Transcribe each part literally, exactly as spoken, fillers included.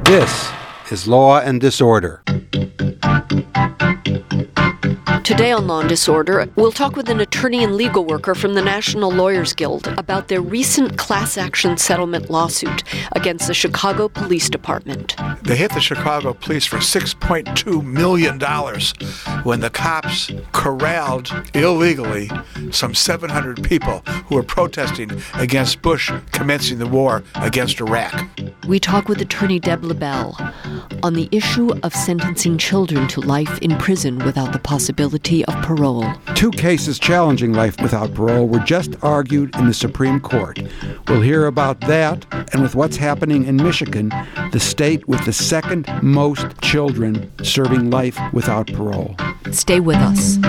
This is Law and Disorder. Today on Law and Disorder, we'll talk with an attorney and legal worker from the National Lawyers Guild about their recent class action settlement lawsuit against the Chicago Police Department. They hit the Chicago police for six point two million dollars when the cops corralled illegally some seven hundred people who were protesting against Bush commencing the war against Iraq. We talk with attorney Deb LaBelle on the issue of sentencing children to life in prison without the possibility of parole. Two cases challenging life without parole were just argued in the Supreme Court. We'll hear about that and with what's happening in Michigan, the state with the second most children serving life without parole. Stay with us.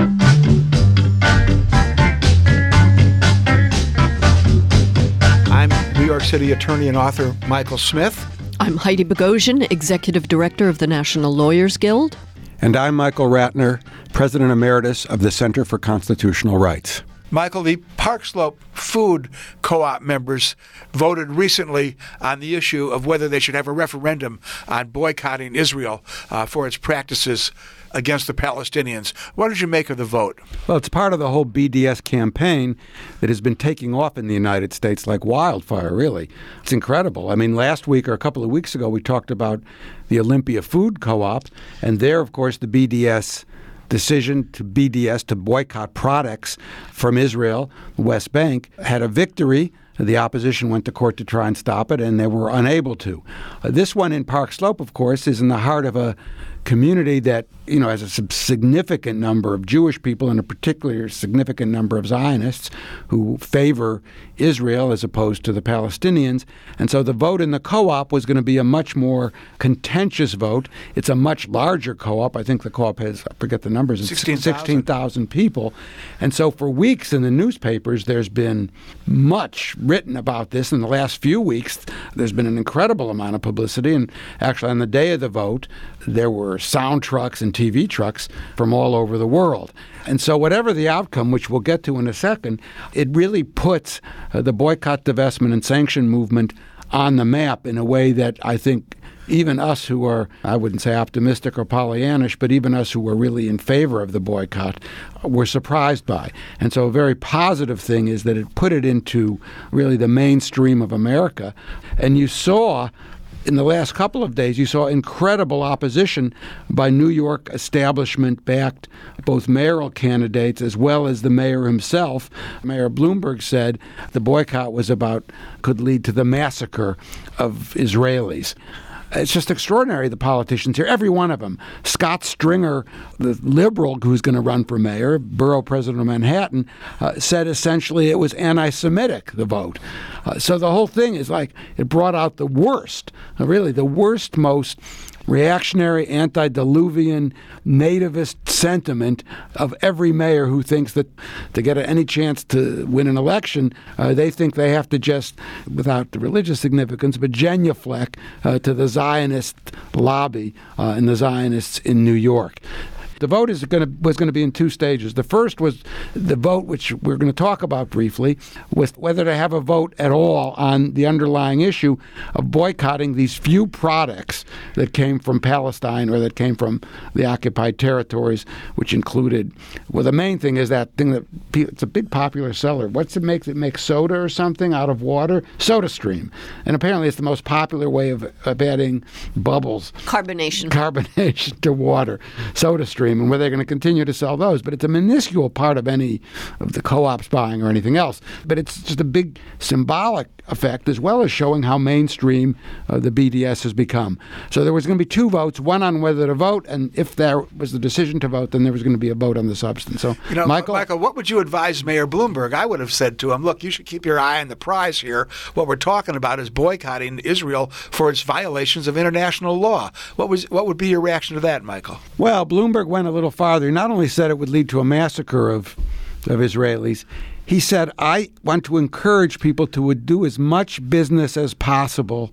I'm New York City attorney and author Michael Smith. I'm Heidi Bogosian, Executive Director of the National Lawyers Guild. And I'm Michael Ratner, President Emeritus of the Center for Constitutional Rights. Michael, the Park Slope Food Co-op members voted recently on the issue of whether they should have a referendum on boycotting Israel uh, for its practices against the Palestinians. What did you make of the vote? Well, it's part of the whole B D S campaign that has been taking off in the United States like wildfire, really. It's incredible. I mean, last week or a couple of weeks ago, we talked about the Olympia Food Co-op, and there, of course, the B D S decision to B D S to boycott products from Israel, the West Bank, had a victory. The opposition went to court to try and stop it, and they were unable to. Uh, this one in Park Slope, of course, is in the heart of a community that, you know, has a significant number of Jewish people and a particularly significant number of Zionists who favor Israel as opposed to the Palestinians. And so the vote in the co-op was going to be a much more contentious vote. It's a much larger co-op. I think the co-op has, I forget the numbers, it's sixteen thousand people. And so for weeks in the newspapers, there's been much written about this. In the last few weeks, there's been an incredible amount of publicity. And actually, on the day of the vote, there were sound trucks and T V trucks from all over the world. And so whatever the outcome, which we'll get to in a second, it really puts uh, the boycott, divestment, and sanction movement on the map in a way that I think even us who are, I wouldn't say optimistic or Pollyannish, but even us who were really in favor of the boycott were surprised by. And so a very positive thing is that it put it into really the mainstream of America. And you saw in the last couple of days, you saw incredible opposition by New York establishment-backed both mayoral candidates as well as the mayor himself. Mayor Bloomberg said the boycott was about, could lead to the massacre of Israelis. It's just extraordinary, the politicians here, every one of them. Scott Stringer, the liberal who's going to run for mayor, borough president of Manhattan, uh, said essentially it was anti-Semitic, the vote. Uh, so the whole thing is like it brought out the worst, uh, really the worst, most reactionary, antediluvian, nativist sentiment of every mayor who thinks that to get any chance to win an election, uh, they think they have to just, without the religious significance, but genuflect uh, to the Zionist lobby uh, and the Zionists in New York. The vote is going to, was going to be in two stages. The first was the vote, which we're going to talk about briefly, was whether to have a vote at all on the underlying issue of boycotting these few products that came from Palestine or that came from the occupied territories, which included, well, the main thing is that thing that, it's a big popular seller. What's it make? It makes soda or something out of water? SodaStream. And apparently it's the most popular way of, of adding bubbles. Carbonation. Carbonation to water. SodaStream. And whether they're going to continue to sell those. But it's a minuscule part of any of the co-ops buying or anything else. But it's just a big symbolic effect as well as showing how mainstream uh, the B D S has become. So there was going to be two votes, one on whether to vote, and if there was the decision to vote, then there was going to be a vote on the substance. So, you know, Michael, Michael, what would you advise Mayor Bloomberg? I would have said to him, look, you should keep your eye on the prize here. What we're talking about is boycotting Israel for its violations of international law. What was what would be your reaction to that, Michael? Well, Bloomberg went a little farther. He not only said it would lead to a massacre of of Israelis, he said, I want to encourage people to do as much business as possible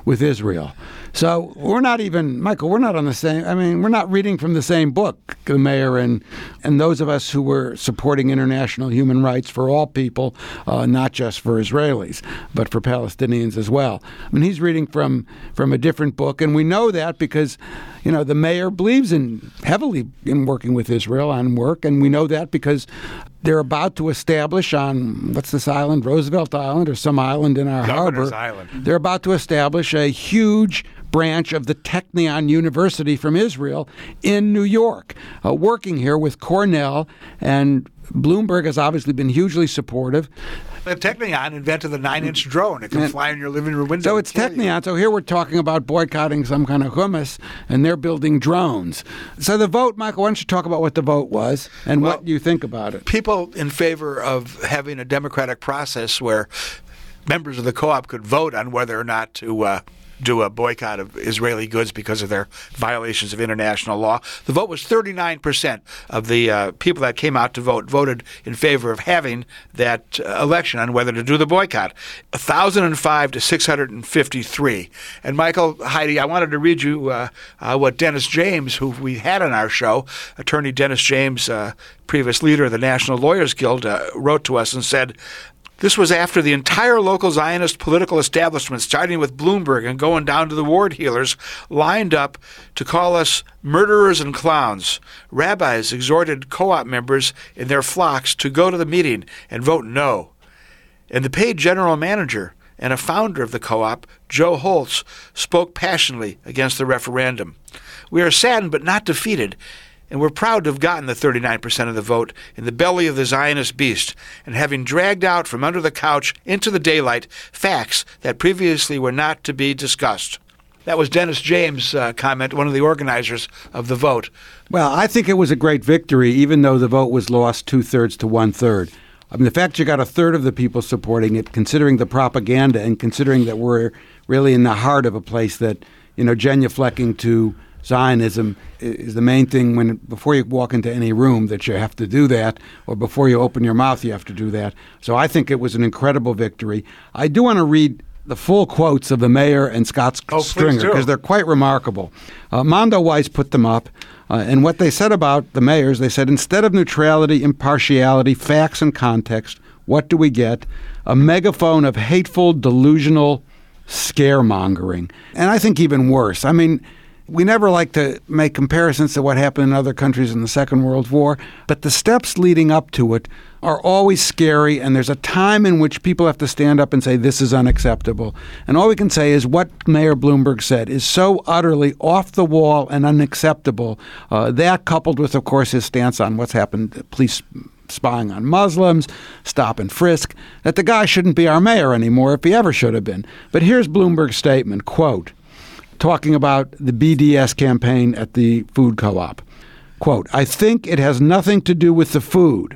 with Israel. So we're not even, Michael, we're not on the same, I mean, we're not reading from the same book, the mayor and, and those of us who were supporting international human rights for all people, uh, not just for Israelis, but for Palestinians as well. I mean, he's reading from, from a different book, and we know that because, you know, the mayor believes in heavily in working with Israel on work, and we know that because they're about to establish on, what's this island, Roosevelt Island or some island in our Governor's harbor. Island. They're about to establish a huge branch of the Technion University from Israel in New York, uh, working here with Cornell, and Bloomberg has obviously been hugely supportive. The Technion invented the nine-inch drone. It can And- fly in your living room window. So and it's kill you. Technion. So here we're talking about boycotting some kind of hummus, and they're building drones. So the vote, Michael, why don't you talk about what the vote was and Well, what you think about it? People in favor of having a democratic process where members of the co-op could vote on whether or not to uh, do a boycott of Israeli goods because of their violations of international law. The vote was thirty-nine percent of the uh, people that came out to vote voted in favor of having that uh, election on whether to do the boycott. one thousand five to six hundred fifty-three. And Michael, Heidi, I wanted to read you uh, uh, what Dennis James, who we had on our show, attorney Dennis James, uh, previous leader of the National Lawyers Guild, uh, wrote to us and said, "This was after the entire local Zionist political establishment, starting with Bloomberg and going down to the ward healers, lined up to call us murderers and clowns. Rabbis exhorted co-op members in their flocks to go to the meeting and vote no. And the paid general manager and a founder of the co-op, Joe Holtz, spoke passionately against the referendum. We are saddened but not defeated, and we're proud to have gotten the thirty-nine percent of the vote in the belly of the Zionist beast, and having dragged out from under the couch into the daylight facts that previously were not to be discussed." That was Dennis James' uh, comment, one of the organizers of the vote. Well, I think it was a great victory, even though the vote was lost two-thirds to one-third. I mean, the fact you got a third of the people supporting it, considering the propaganda and considering that we're really in the heart of a place that, you know, genuflecting to Zionism is the main thing when before you walk into any room that you have to do that, or before you open your mouth you have to do that. So I think it was an incredible victory. I do want to read the full quotes of the mayor and Scott Oh, Stringer because they're quite remarkable. Uh, Mondo Weiss put them up, uh, and what they said about the mayors, they said, instead of neutrality, impartiality, facts, and context, what do we get? A megaphone of hateful, delusional scaremongering. And I think even worse. I mean, we never like to make comparisons to what happened in other countries in the Second World War, but the steps leading up to it are always scary, and there's a time in which people have to stand up and say, this is unacceptable. And all we can say is what Mayor Bloomberg said is so utterly off the wall and unacceptable. Uh, that coupled with, of course, his stance on what's happened, police spying on Muslims, stop and frisk, that the guy shouldn't be our mayor anymore if he ever should have been. But here's Bloomberg's statement, quote, talking about the B D S campaign at the food co-op. Quote, "I think it has nothing to do with the food.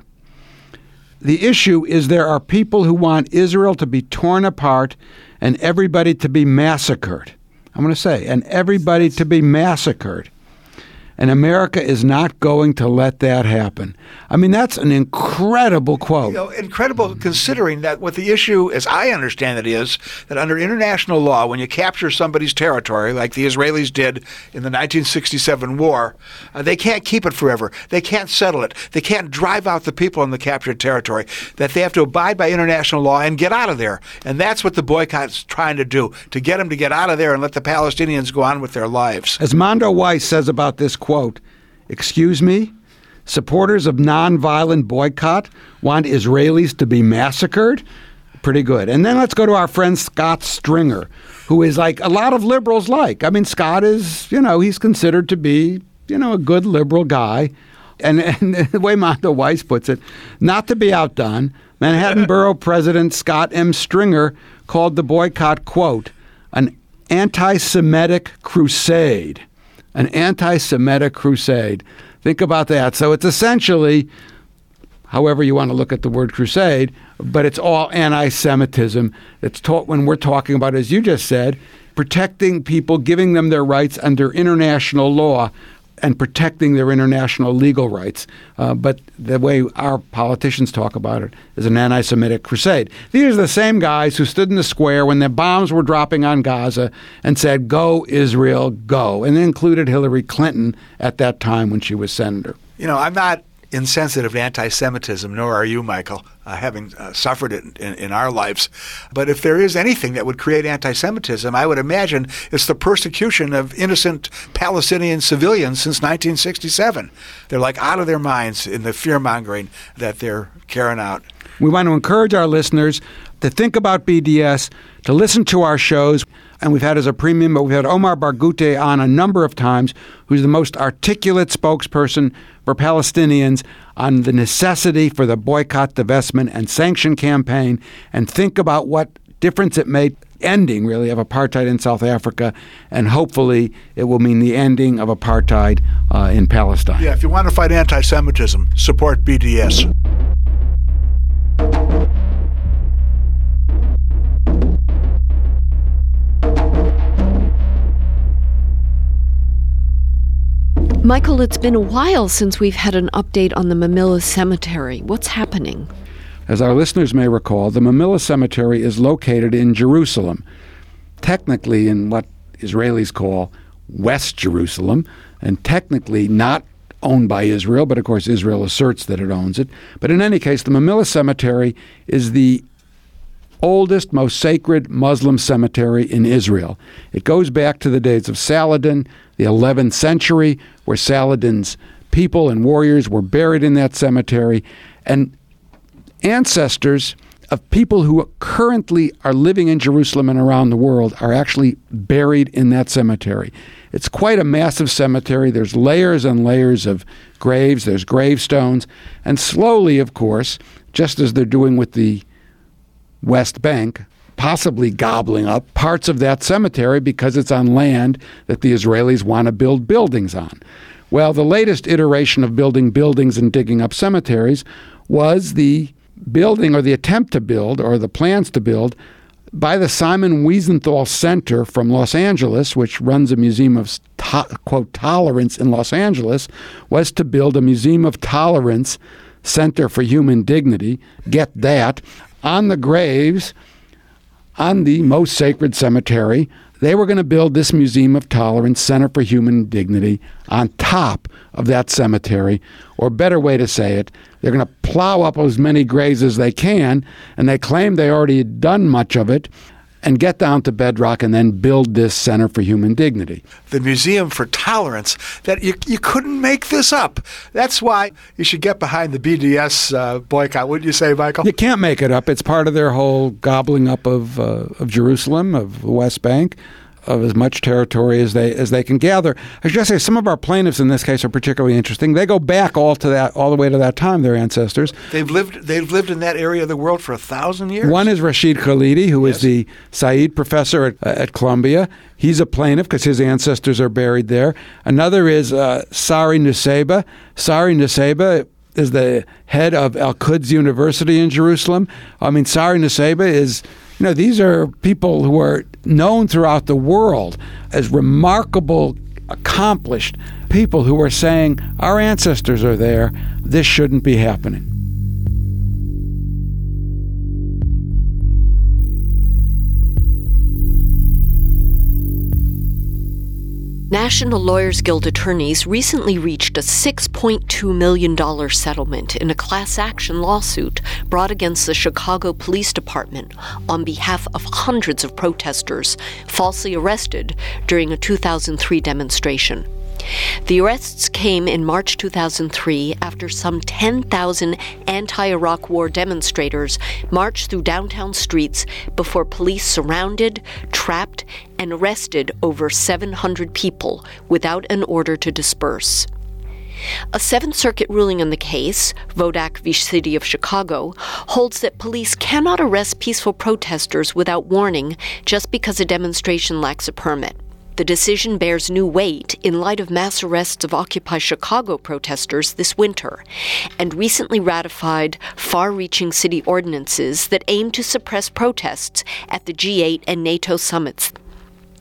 The issue is there are people who want Israel to be torn apart and everybody to be massacred." I'm going to say, and everybody to be massacred. And America is not going to let that happen. I mean, that's an incredible quote. You know, incredible considering that what the issue, as I understand it, is that under international law, when you capture somebody's territory, like the Israelis did in the nineteen sixty-seven war, uh, they can't keep it forever. They can't settle it. They can't drive out the people in the captured territory. That they have to abide by international law and get out of there. And that's what the boycott's trying to do, to get them to get out of there and let the Palestinians go on with their lives. As Mondo Weiss says about this quote, excuse me, supporters of nonviolent boycott want Israelis to be massacred? Pretty good. And then let's go to our friend Scott Stringer, who is like a lot of liberals like. I mean, Scott is, you know, he's considered to be, you know, a good liberal guy. And, and the way Mondo Weiss puts it, not to be outdone, Manhattan Borough President Scott M. Stringer called the boycott, quote, an anti-Semitic crusade. An anti-Semitic crusade. Think about that. So it's essentially, however you want to look at the word crusade, but it's all anti-Semitism. It's taught when we're talking about, as you just said, protecting people, giving them their rights under international law, and protecting their international legal rights. Uh, but the way our politicians talk about it is an anti-Semitic crusade. These are the same guys who stood in the square when the bombs were dropping on Gaza and said, "Go, Israel, go," and they included Hillary Clinton at that time when she was senator. You know, I'm not insensitive to anti-Semitism, nor are you, Michael, uh, having uh, suffered it in, in our lives. But if there is anything that would create anti-Semitism, I would imagine it's the persecution of innocent Palestinian civilians since nineteen sixty-seven. They're like out of their minds in the fear-mongering that they're carrying out. We want to encourage our listeners to think about B D S, to listen to our shows. And we've had as a premium, but we've had Omar Barghouti on a number of times, who's the most articulate spokesperson for Palestinians on the necessity for the boycott, divestment, and sanction campaign, and think about what difference it made ending, really, of apartheid in South Africa, and hopefully it will mean the ending of apartheid uh, in Palestine. Yeah, if you want to fight anti-Semitism, support B D S. Michael, it's been a while since we've had an update on the Mamilla Cemetery. What's happening? As our listeners may recall, the Mamilla Cemetery is located in Jerusalem, technically in what Israelis call West Jerusalem, and technically not owned by Israel, but of course Israel asserts that it owns it. But in any case, the Mamilla Cemetery is the oldest, most sacred Muslim cemetery in Israel. It goes back to the days of Saladin, the eleventh century, where Saladin's people and warriors were buried in that cemetery, and ancestors of people who currently are living in Jerusalem and around the world are actually buried in that cemetery. It's quite a massive cemetery. There's layers and layers of graves. There's gravestones. And slowly, of course, just as they're doing with the West Bank, possibly gobbling up parts of that cemetery because it's on land that the Israelis want to build buildings on. Well, the latest iteration of building buildings and digging up cemeteries was the building or the attempt to build or the plans to build by the Simon Wiesenthal Center from Los Angeles, which runs a museum of, to- quote, tolerance in Los Angeles, was to build a museum of tolerance, Center for Human Dignity, get that, on the graves, on the most sacred cemetery. They were going to build this Museum of Tolerance, Center for Human Dignity, on top of that cemetery. Or better way to say it, they're going to plow up as many graves as they can, and they claim they already had done much of it, and get down to bedrock and then build this Center for Human Dignity. The Museum for Tolerance, that you, you couldn't make this up. That's why you should get behind the B D S uh, boycott, wouldn't you say, Michael? You can't make it up. It's part of their whole gobbling up of uh, of Jerusalem, of the West Bank, of as much territory as they as they can gather. I should just say some of our plaintiffs in this case are particularly interesting. They go back all to that, all the way to that time. Their ancestors. They've lived. They've lived in that area of the world for a thousand years. One is Rashid Khalidi, who Yes. is the Said professor at, uh, at Columbia. He's a plaintiff because his ancestors are buried there. Another is uh, Sari Nusseibeh. Sari Nusseibeh is the head of Al-Quds University in Jerusalem. I mean, Sari Nusseibeh is. You know, these are people who are known throughout the world as remarkable, accomplished people who are saying, our ancestors are there, this shouldn't be happening. National Lawyers Guild attorneys recently reached a six point two million dollars settlement in a class action lawsuit brought against the Chicago Police Department on behalf of hundreds of protesters falsely arrested during a two thousand three demonstration. The arrests came in March two thousand three after some ten thousand anti-Iraq war demonstrators marched through downtown streets before police surrounded, trapped, and arrested over seven hundred people without an order to disperse. A Seventh Circuit ruling in the case, Vodak v. City of Chicago, holds that police cannot arrest peaceful protesters without warning just because a demonstration lacks a permit. The decision bears new weight in light of mass arrests of Occupy Chicago protesters this winter and recently ratified far-reaching city ordinances that aim to suppress protests at the G eight and NATO summits.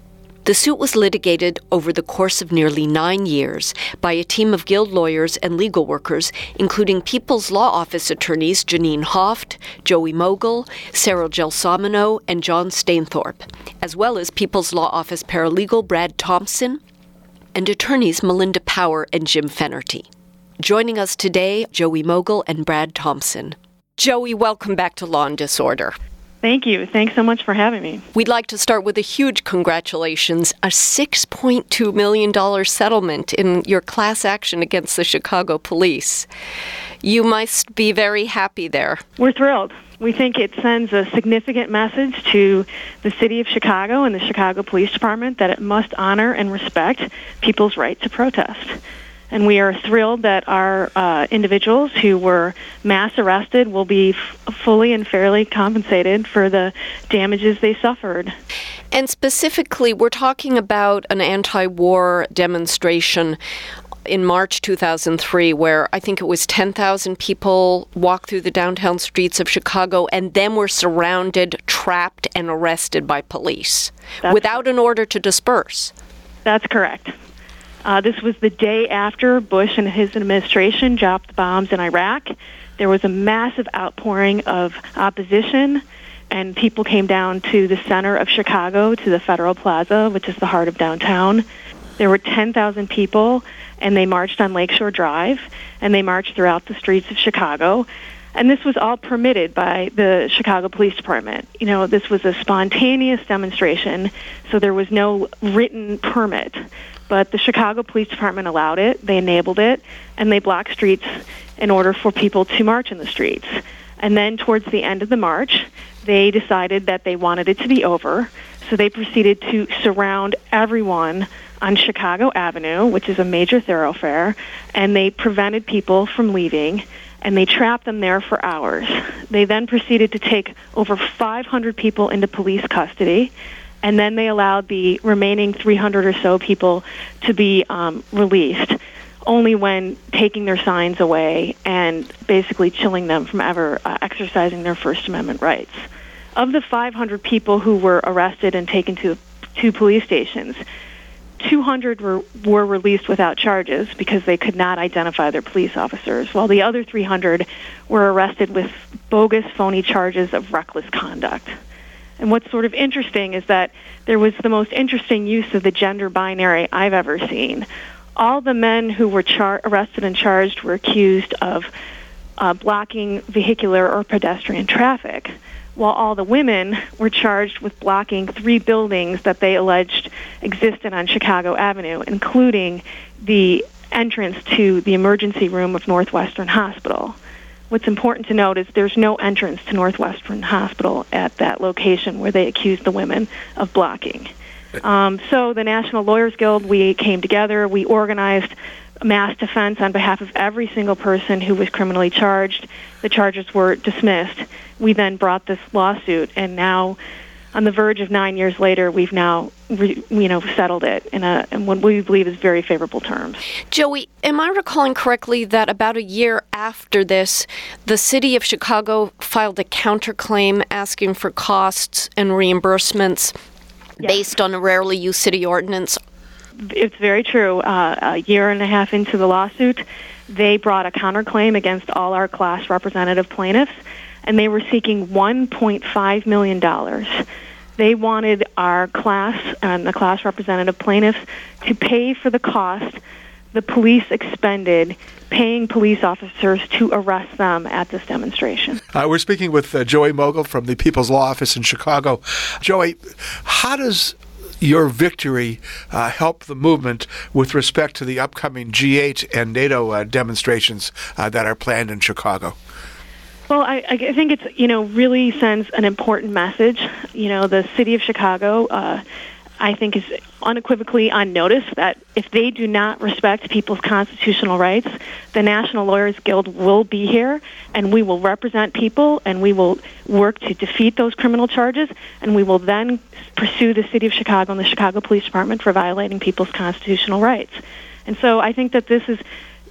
The suit was litigated over the course of nearly nine years by a team of Guild lawyers and legal workers, including People's Law Office attorneys Janine Hoft, Joey Mogul, Sarah Gelsomino, and John Stainthorpe, as well as People's Law Office paralegal Brad Thompson and attorneys Melinda Power and Jim Fennerty. Joining us today, Joey Mogul and Brad Thompson. Joey, welcome back to Law and Disorder. Thank you. Thanks so much for having me. We'd like to start with a huge congratulations, a six point two million dollars settlement in your class action against the Chicago police. You must be very happy there. We're thrilled. We think it sends a significant message to the city of Chicago and the Chicago Police Department that it must honor and respect people's right to protest. And we are thrilled that our uh, individuals who were mass arrested will be f- fully and fairly compensated for the damages they suffered. And specifically, we're talking about an anti-war demonstration in March two thousand three, where I think it was ten thousand people walked through the downtown streets of Chicago and then were surrounded, trapped, and arrested by police That's without an order to disperse. That's correct. Uh, this was the day after Bush and his administration dropped the bombs in Iraq. There was a massive outpouring of opposition, and people came down to the center of Chicago, to the Federal Plaza, which is the heart of downtown. There were ten thousand people, and they marched on Lakeshore Drive, and they marched throughout the streets of Chicago. And this was all permitted by the Chicago Police Department. You know, this was a spontaneous demonstration, so there was no written permit. But the Chicago Police Department allowed it, they enabled it, and they blocked streets in order for people to march in the streets. And then towards the end of the march, they decided that they wanted it to be over, so they proceeded to surround everyone on Chicago Avenue, which is a major thoroughfare, and they prevented people from leaving, and they trapped them there for hours. They then proceeded to take over five hundred people into police custody, and then they allowed the remaining three hundred or so people to be um, released, only when taking their signs away and basically chilling them from ever uh, exercising their First Amendment rights. Of the five hundred people who were arrested and taken to two police stations, two hundred were, were released without charges because they could not identify their police officers, while the other three hundred were arrested with bogus, phony charges of reckless conduct. And what's sort of interesting is that there was the most interesting use of the gender binary I've ever seen. All the men who were char- arrested and charged were accused of uh, blocking vehicular or pedestrian traffic, while all the women were charged with blocking three buildings that they alleged existed on Chicago Avenue, including the entrance to the emergency room of Northwestern Hospital. What's important to note is there's no entrance to Northwestern Hospital at that location where they accused the women of blocking. Um, so the National Lawyers Guild, we came together, we organized mass defense on behalf of every single person who was criminally charged. The charges were dismissed. We then brought this lawsuit, and now, on the verge of nine years later, we've now, re, you know, settled it in, a, in what we believe is very favorable terms. Joey, am I recalling correctly that about a year after this, the city of Chicago filed a counterclaim asking for costs and reimbursements yes. based on a rarely used city ordinance? It's very true. Uh, a year and a half into the lawsuit, they brought a counterclaim against all our class representative plaintiffs, and they were seeking one point five million dollars. They wanted our class and the class representative plaintiffs to pay for the cost the police expended paying police officers to arrest them at this demonstration. Uh, we're speaking with uh, Joey Mogul from the People's Law Office in Chicago. Joey, how does your victory uh, help the movement with respect to the upcoming G eight and NATO uh, demonstrations uh, that are planned in Chicago? Well, I, I think it's, you know, really sends an important message. You know, the city of Chicago, uh, I think, is unequivocally on notice that if they do not respect people's constitutional rights, the National Lawyers Guild will be here, and we will represent people, and we will work to defeat those criminal charges, and we will then pursue the city of Chicago and the Chicago Police Department for violating people's constitutional rights. And so I think that this is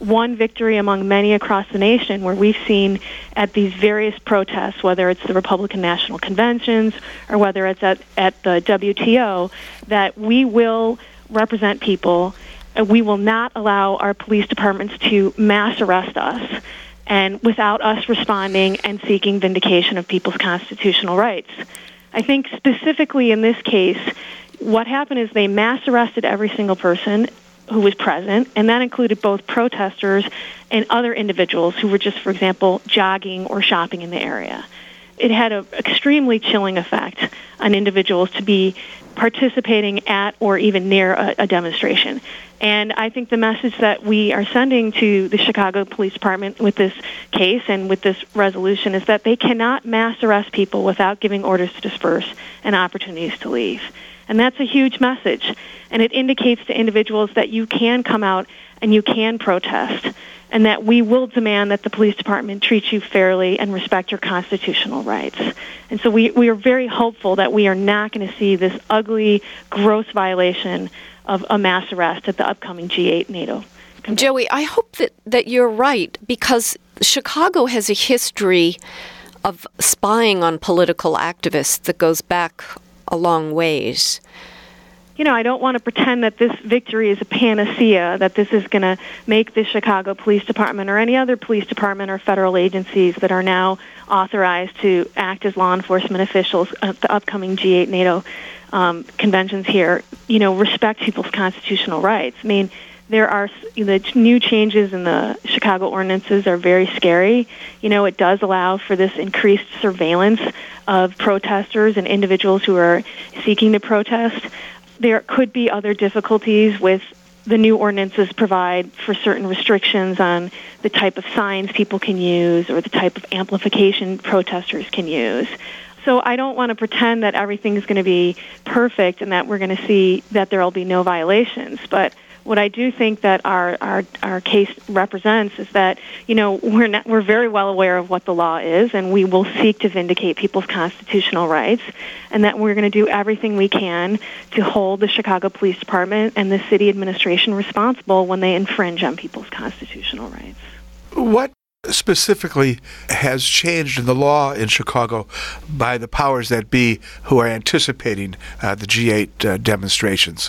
one victory among many across the nation where we've seen at these various protests, whether it's the Republican National Conventions or whether it's at, at the W T O, that we will represent people. And we will not allow our police departments to mass arrest us and without us responding and seeking vindication of people's constitutional rights. I think specifically in this case, what happened is they mass arrested every single person who was present, and that included both protesters and other individuals who were just, for example, jogging or shopping in the area. It had an extremely chilling effect on individuals to be participating at or even near a, a demonstration. And I think the message that we are sending to the Chicago Police Department with this case and with this resolution is that they cannot mass arrest people without giving orders to disperse and opportunities to leave. And that's a huge message. And it indicates to individuals that you can come out and you can protest, and that we will demand that the police department treat you fairly and respect your constitutional rights. And so we, we are very hopeful that we are not going to see this ugly, gross violation of a mass arrest at the upcoming G eight NATO convention. Joey, I hope that, that you're right, because Chicago has a history of spying on political activists that goes back a long ways. You know, I don't want to pretend that this victory is a panacea, that this is going to make the Chicago Police Department or any other police department or federal agencies that are now authorized to act as law enforcement officials at the upcoming G eight NATO um, conventions here, you know, respect people's constitutional rights. I mean, there are the new changes in the Chicago ordinances are very scary. You know, it does allow for this increased surveillance of protesters and individuals who are seeking to protest. There could be other difficulties with the new ordinances provide for certain restrictions on the type of signs people can use or the type of amplification protesters can use. So I don't want to pretend that everything is going to be perfect and that we're going to see that there will be no violations. But what I do think that our, our, our case represents is that, you know, we're not, we're very well aware of what the law is, and we will seek to vindicate people's constitutional rights, and that we're going to do everything we can to hold the Chicago Police Department and the city administration responsible when they infringe on people's constitutional rights. What specifically has changed in the law in Chicago by the powers that be who are anticipating uh, the G eight uh, demonstrations?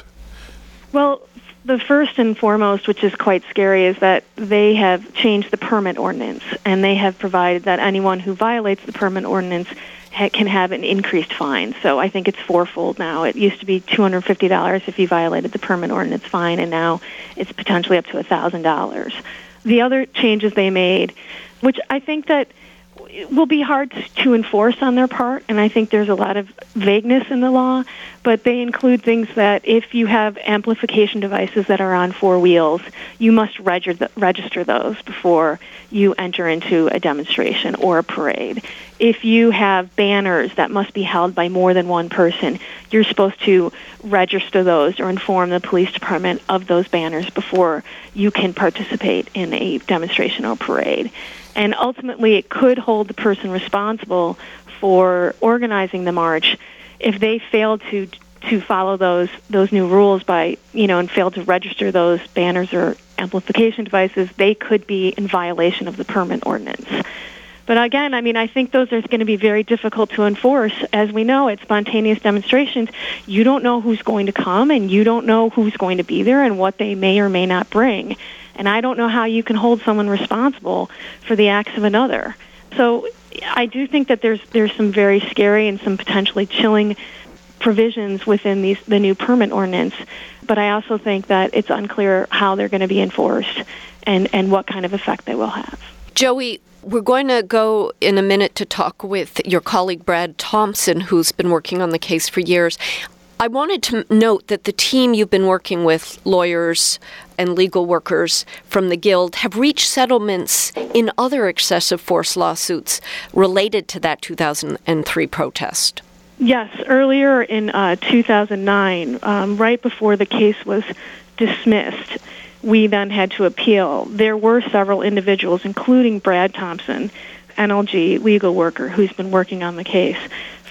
Well, the first and foremost, which is quite scary, is that they have changed the permit ordinance, and they have provided that anyone who violates the permit ordinance ha- can have an increased fine. So I think it's fourfold now. It used to be two hundred fifty dollars if you violated the permit ordinance fine, and now it's potentially up to one thousand dollars. The other changes they made, which I think that will be hard to enforce on their part, and I think there's a lot of vagueness in the law, but they include things that if you have amplification devices that are on four wheels, you must register register those before you enter into a demonstration or a parade. If you have banners that must be held by more than one person, you're supposed to register those or inform the police department of those banners before you can participate in a demonstration or parade. And ultimately, it could hold the person responsible for organizing the march if they fail to to follow those those new rules by, you know, and fail to register those banners or amplification devices. They could be in violation of the permit ordinance. But again, I mean, I think those are going to be very difficult to enforce. As we know, at spontaneous demonstrations, you don't know who's going to come, and you don't know who's going to be there and what they may or may not bring. And I don't know how you can hold someone responsible for the acts of another. So I do think that there's there's some very scary and some potentially chilling provisions within these the new permit ordinance. But I also think that it's unclear how they're going to be enforced and, and what kind of effect they will have. Joey, we're going to go in a minute to talk with your colleague Brad Thompson, who's been working on the case for years. I wanted to note that the team you've been working with, lawyers and legal workers from the Guild, have reached settlements in other excessive force lawsuits related to that two thousand three protest. Yes, earlier in uh, two thousand nine, um, right before the case was dismissed, we then had to appeal. There were several individuals, including Brad Thompson, N L G legal worker, who's been working on the case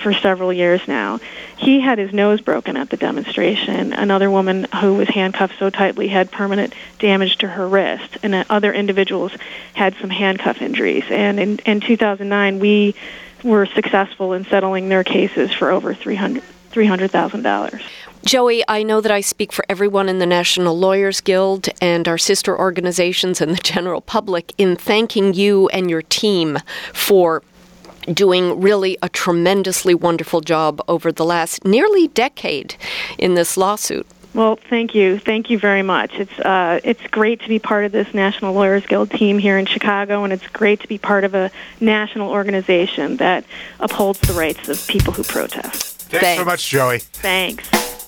for several years now. He had his nose broken at the demonstration. Another woman who was handcuffed so tightly had permanent damage to her wrist, and uh, other individuals had some handcuff injuries. And in, in two thousand nine, we were successful in settling their cases for over three hundred thousand dollars. Joey, I know that I speak for everyone in the National Lawyers Guild and our sister organizations and the general public in thanking you and your team for doing really a tremendously wonderful job over the last nearly decade in this lawsuit. Well, thank you. Thank you very much. It's uh, it's great to be part of this National Lawyers Guild team here in Chicago, and it's great to be part of a national organization that upholds the rights of people who protest. Thanks, Thanks. so much, Joey. Thanks.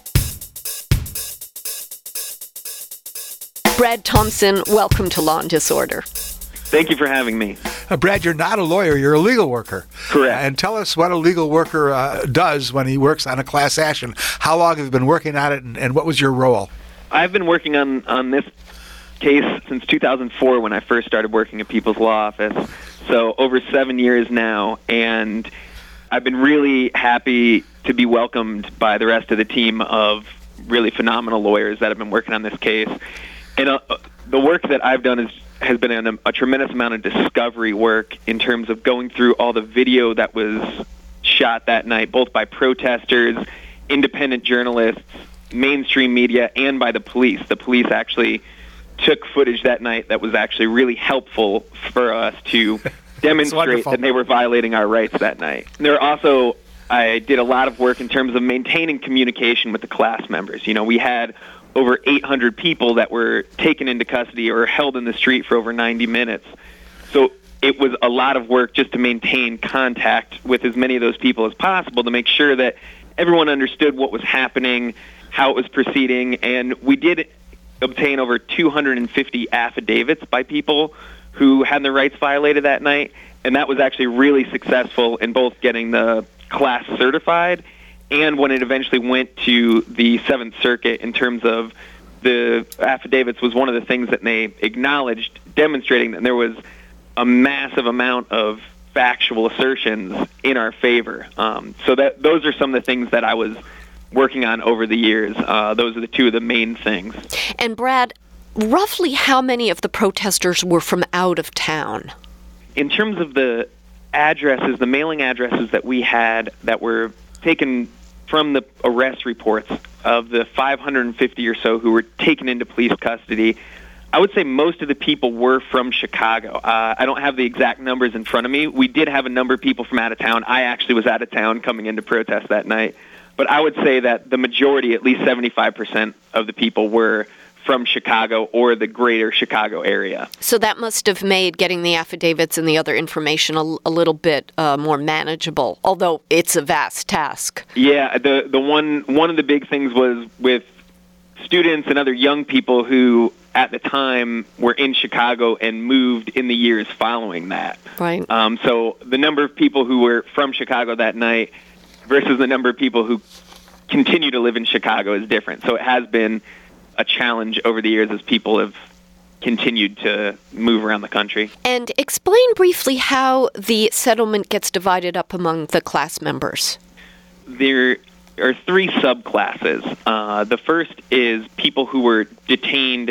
Brad Thompson, welcome to Law and Disorder. Thank you for having me. Uh, Brad, you're not a lawyer, you're a legal worker. Correct. And tell us what a legal worker uh, does when he works on a class action. How long have you been working on it, and, and what was your role? I've been working on, on this case since two thousand four when I first started working at People's Law Office, so over seven years now, and I've been really happy to be welcomed by the rest of the team of really phenomenal lawyers that have been working on this case. And uh, the work that I've done is has been a, a tremendous amount of discovery work in terms of going through all the video that was shot that night, both by protesters, independent journalists, mainstream media, and by the police. The police actually took footage that night that was actually really helpful for us to demonstrate that they were violating our rights that night. And there are also, I did a lot of work in terms of maintaining communication with the class members. You know, we had over eight hundred people that were taken into custody or held in the street for over ninety minutes. So it was a lot of work just to maintain contact with as many of those people as possible to make sure that everyone understood what was happening, how it was proceeding, and we did obtain over two hundred fifty affidavits by people who had their rights violated that night, and that was actually really successful in both getting the class certified and when it eventually went to the Seventh Circuit in terms of the affidavits was one of the things that they acknowledged, demonstrating that there was a massive amount of factual assertions in our favor. Um, so that those are some of the things that I was working on over the years. Uh, those are the two of the main things. And Brad, roughly how many of the protesters were from out of town? In terms of the addresses, the mailing addresses that we had that were taken from the arrest reports of the five hundred fifty or so who were taken into police custody, I would say most of the people were from Chicago. Uh, I don't have the exact numbers in front of me. We did have a number of people from out of town. I actually was out of town coming into protest that night. But I would say that the majority, at least seventy-five percent of the people were from Chicago or the greater Chicago area. So that must have made getting the affidavits and the other information a, a little bit uh, more manageable, although it's a vast task. Yeah, the the one one of the big things was with students and other young people who at the time were in Chicago and moved in the years following that. Right. Um, so the number of people who were from Chicago that night versus the number of people who continue to live in Chicago is different. So it has been a challenge over the years as people have continued to move around the country. And explain briefly how the settlement gets divided up among the class members. There are three subclasses. Uh, the first is people who were detained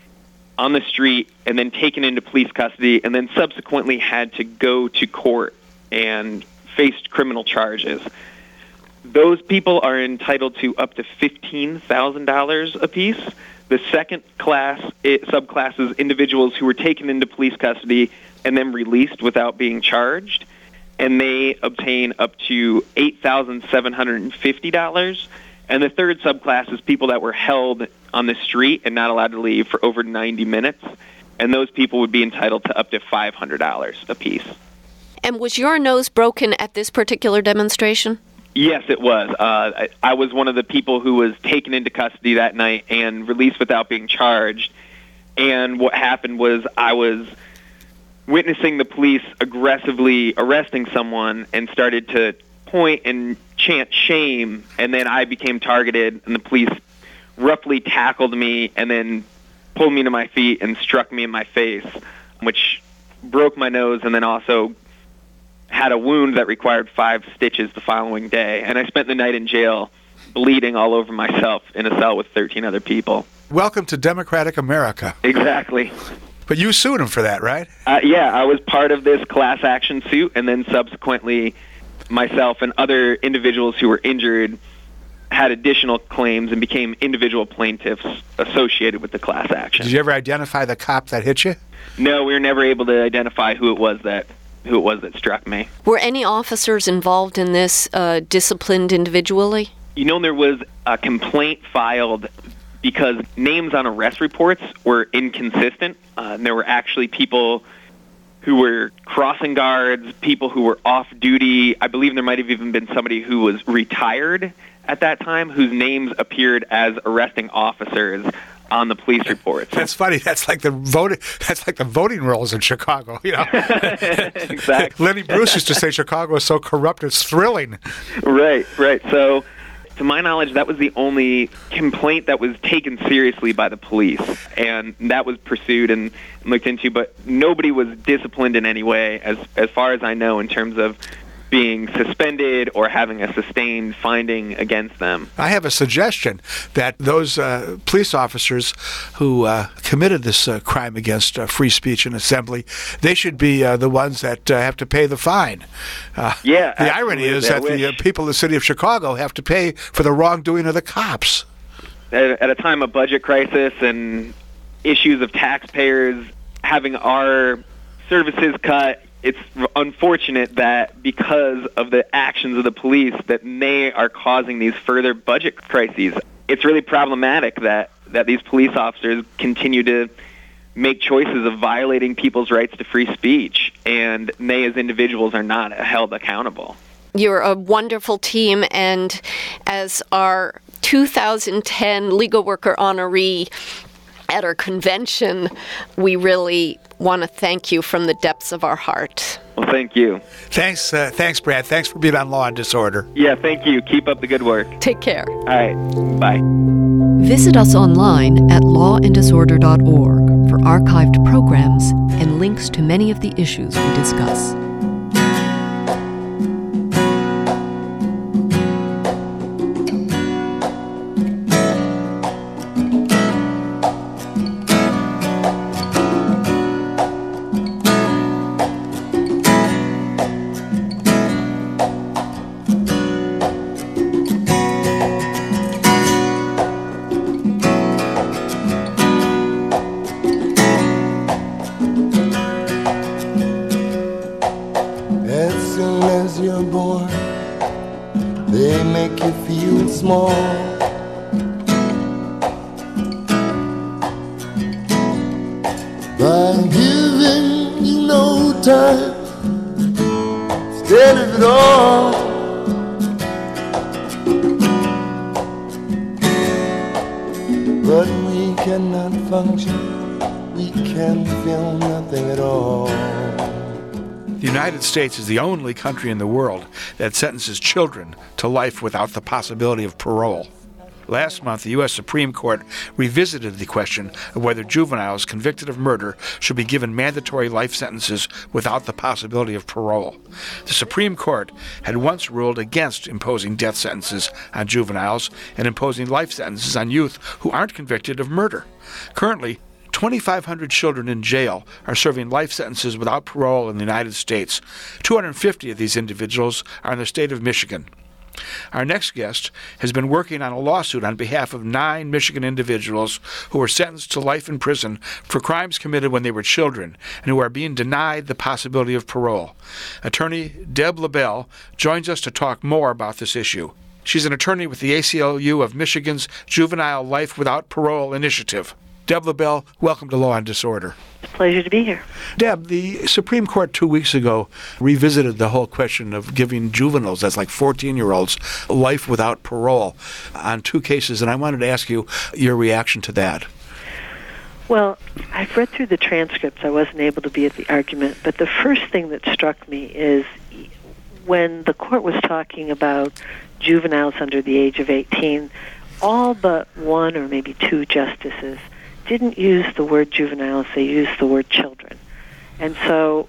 on the street and then taken into police custody and then subsequently had to go to court and faced criminal charges. Those people are entitled to up to fifteen thousand dollars apiece. The second class, it, subclass is individuals who were taken into police custody and then released without being charged, and they obtain up to eight thousand seven hundred fifty dollars. And the third subclass is people that were held on the street and not allowed to leave for over ninety minutes, and those people would be entitled to up to five hundred dollars apiece. And was your nose broken at this particular demonstration? Yes, it was. Uh, I, I was one of the people who was taken into custody that night and released without being charged. And what happened was I was witnessing the police aggressively arresting someone and started to point and chant shame, and then I became targeted, and the police roughly tackled me and then pulled me to my feet and struck me in my face, which broke my nose and then also had a wound that required five stitches the following day, and I spent the night in jail bleeding all over myself in a cell with thirteen other people. Welcome to democratic America. Exactly. But you sued him for that, right? Uh, yeah, I was part of this class action suit, and then subsequently myself and other individuals who were injured had additional claims and became individual plaintiffs associated with the class action. Did you ever identify the cop that hit you? No, we were never able to identify who it was that who it was that struck me. Were any officers involved in this uh, disciplined individually? You know, there was a complaint filed because names on arrest reports were inconsistent. Uh, and there were actually people who were crossing guards, people who were off duty. I believe there might have even been somebody who was retired at that time whose names appeared as arresting officers on the police reports. That's funny. That's like the voting. That's like the voting rolls in Chicago. You know, exactly. Lenny Bruce used to say Chicago is so corrupt it's thrilling. Right, right. So, to my knowledge, that was the only complaint that was taken seriously by the police, and that was pursued and looked into. But nobody was disciplined in any way, as as far as I know, in terms of being suspended or having a sustained finding against them. I have a suggestion that those uh, police officers who uh, committed this uh, crime against uh, free speech and assembly, they should be uh, the ones that uh, have to pay the fine. Uh, yeah, the irony is that the uh, people of the city of Chicago have to pay for the wrongdoing of the cops. At, at a time of budget crisis and issues of taxpayers having our services cut, it's unfortunate that because of the actions of the police that they are causing these further budget crises. It's really problematic that, that these police officers continue to make choices of violating people's rights to free speech, and they as individuals are not held accountable. You're a wonderful team, and as our two thousand ten legal worker honoree at our convention, we really want to thank you from the depths of our heart. Well, thank you. Thanks, uh, thanks, Brad. Thanks for being on Law and Disorder. Yeah, thank you. Keep up the good work. Take care. All right. Bye. Visit us online at law and disorder dot org for archived programs and links to many of the issues we discuss. The United States is the only country in the world that sentences children to life without the possibility of parole. Last month, the U S Supreme Court revisited the question of whether juveniles convicted of murder should be given mandatory life sentences without the possibility of parole. The Supreme Court had once ruled against imposing death sentences on juveniles and imposing life sentences on youth who aren't convicted of murder. Currently, twenty-five hundred children in jail are serving life sentences without parole in the United States. two hundred fifty of these individuals are in the state of Michigan. Our next guest has been working on a lawsuit on behalf of nine Michigan individuals who were sentenced to life in prison for crimes committed when they were children and who are being denied the possibility of parole. Attorney Deb LaBelle joins us to talk more about this issue. She's an attorney with the A C L U of Michigan's Juvenile Life Without Parole Initiative. Deb LaBelle, welcome to Law and Disorder. It's a pleasure to be here. Deb, the Supreme Court two weeks ago revisited the whole question of giving juveniles, that's like fourteen-year-olds, life without parole on two cases, and I wanted to ask you your reaction to that. Well, I've read through the transcripts. I wasn't able to be at the argument, but the first thing that struck me is when the court was talking about juveniles under the age of eighteen, all but one or maybe two justices didn't use the word juveniles, they used the word children. And so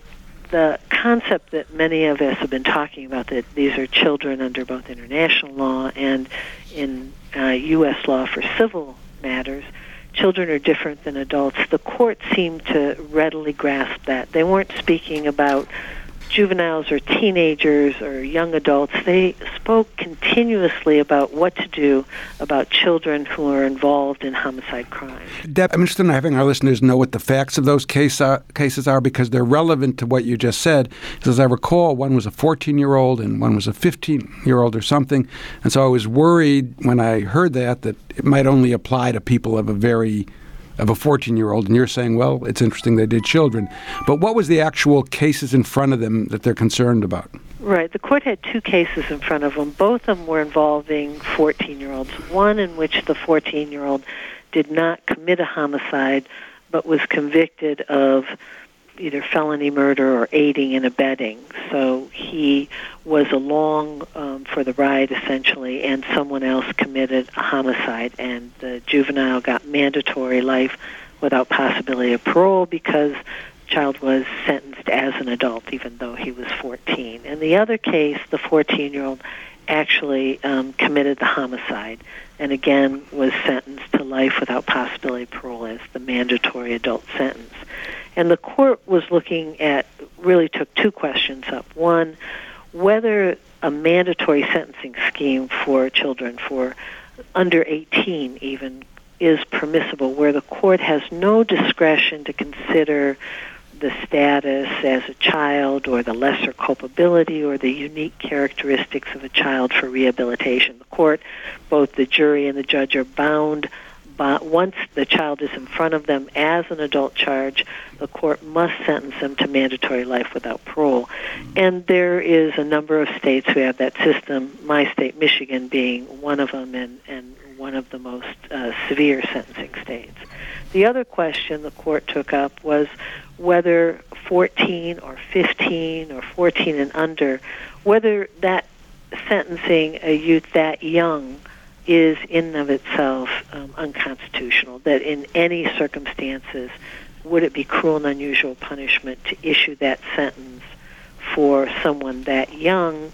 the concept that many of us have been talking about, that these are children under both international law and in uh, U S law for civil matters, children are different than adults. The court seemed to readily grasp that. They weren't speaking about juveniles or teenagers or young adults. They spoke continuously about what to do about children who are involved in homicide crimes. Deb, I'm interested in having our listeners know what the facts of those case, uh, cases are, because they're relevant to what you just said. As I recall, one was a fourteen-year-old and one was a fifteen-year-old or something. And so I was worried when I heard that that it might only apply to people of a very of a fourteen-year-old, and you're saying, well, it's interesting they did children. But what was the actual cases in front of them that they're concerned about? Right. The court had two cases in front of them. Both of them were involving fourteen-year-olds. One in which the fourteen-year-old did not commit a homicide, but was convicted of either felony murder or aiding and abetting. So he was along um, for the ride, essentially, and someone else committed a homicide, and the juvenile got mandatory life without possibility of parole because the child was sentenced as an adult, even though he was fourteen. In the other case, the fourteen-year-old actually um, committed the homicide and, again, was sentenced to life without possibility of parole as the mandatory adult sentence. And the court was looking at, really took two questions up. One, whether a mandatory sentencing scheme for children, for under eighteen even, is permissible, where the court has no discretion to consider the status as a child or the lesser culpability or the unique characteristics of a child for rehabilitation. The court, both the jury and the judge, are bound. But once the child is in front of them as an adult charge, the court must sentence them to mandatory life without parole. And there is a number of states who have that system, my state, Michigan, being one of them, and, and one of the most uh, severe sentencing states. The other question the court took up was whether fourteen or fifteen or fourteen and under, whether that sentencing a youth that young is in and of itself um, unconstitutional, that in any circumstances would it be cruel and unusual punishment to issue that sentence for someone that young,